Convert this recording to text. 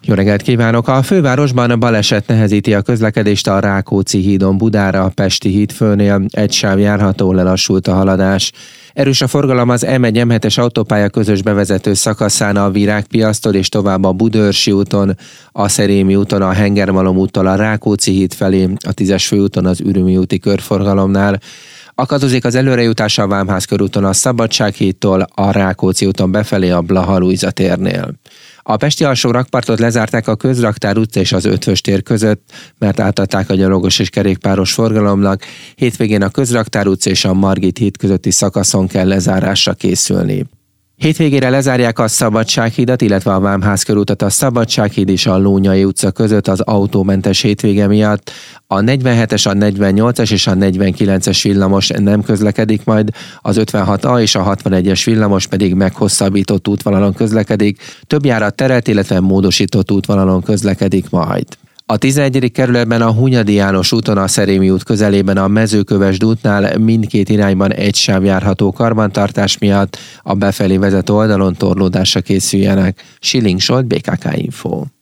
Jó reggelt kívánok! A fővárosban baleset nehezíti a közlekedést a Rákóczi hídon Budára, a Pesti hídfőnél, egy sáv járható, lelassult a haladás. Erős a forgalom az M1-M7-es autópálya közös bevezető szakaszán a Virágpiasztól és tovább a Budaörsi úton, a Szerémi úton, a Hengermalom úttól a Rákóczi híd felé, a 10-es főúton az Ürömi úti körforgalomnál. Akadozik az előrejutás a Vámház körúton a Szabadsághídtól, a Rákóczi úton befelé a Blaha Lujza térnél. A pesti alsó rakpartot lezárták a Közraktár utca és az Ötvös tér között, mert átadták a gyalogos és kerékpáros forgalomnak. Hétvégén a Közraktár utca és a Margit híd közötti szakaszon kell lezárásra készülni. Hétvégére lezárják a Szabadsághídat, illetve a Vámház körútat a Szabadsághíd és a Lónyai utca között az autómentes hétvége miatt. A 47-es, a 48-es és a 49-es villamos nem közlekedik majd, az 56A és a 61-es villamos pedig meghosszabbított útvonalon közlekedik, több járat terelt, illetve módosított útvonalon közlekedik majd. A 11. kerületben a Hunyadi János úton a Szerémi út közelében a Mezőkövesd útnál mindkét irányban egy sáv járható karbantartás miatt, a befelé vezető oldalon torlódásra készüljenek. Schilling Zsolt, BKK Info.